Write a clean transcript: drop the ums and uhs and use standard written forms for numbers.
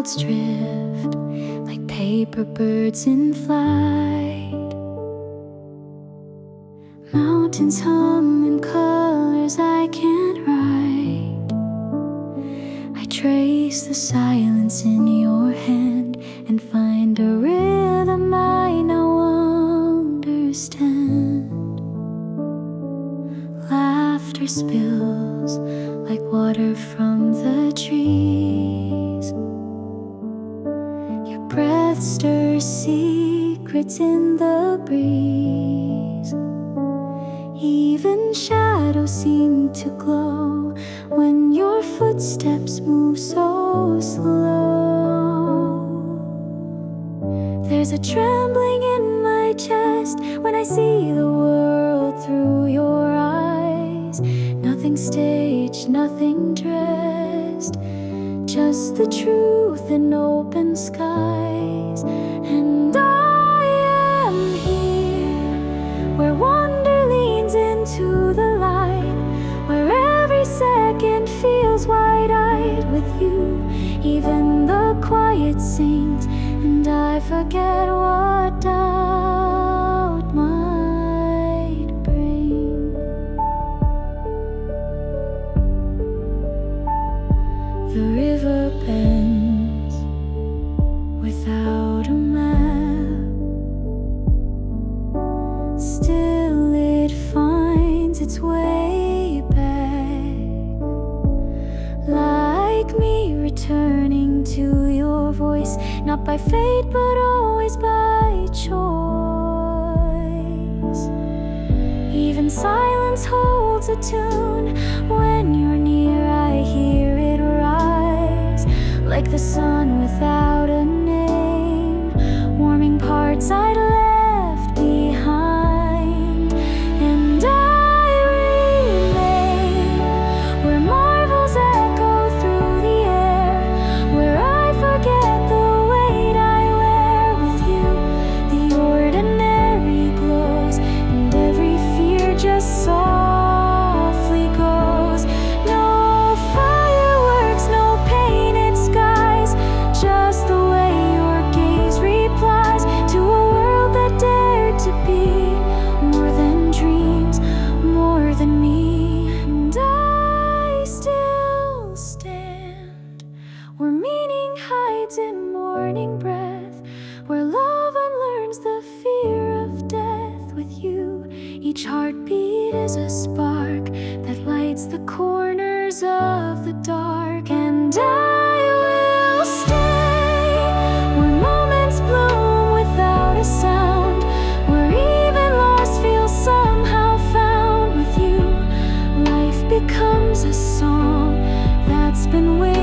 clouds drift like paper birds in flight. Mountains hum in colors I can't write. I trace the silence in your hand and find a rhythm I now understand. Laughter spills like water from the trees. Your breath stirs secrets in the breeze. Even shadows seem to glow when your footsteps move so slow. There's a trembling in my chest when I see the world through your eyes. Nothing staged, nothing dressed, just the truth in open skies. And I am here, where wonder leans into the light, where every second feels wide-eyed with you. Even the quiet sings, and I forget what doubt might bring. The river bends without a map. Still it finds its way back, like me returning to your voice, not by fate but always by choice. Even silence holds a tune. When you're near I hear it rise, like the sun without a name, warming parts I'd left behind. And I remain where marvels echo through the air, where I forget the weight I wear with you. The ordinary glows, and every fear just softly goes. No fireworks, no painted skies, just the way your gaze replies to a world that dared to be more than dreams, more than me. And I still stand where meaning hides in morning breath, where love unlearns the fear of death with you. Each heartbeat is a spark that lights the corners of the dark. And I will stay where moments bloom without a sound, where even lost feels somehow found with you. Life becomes a song that's been waiting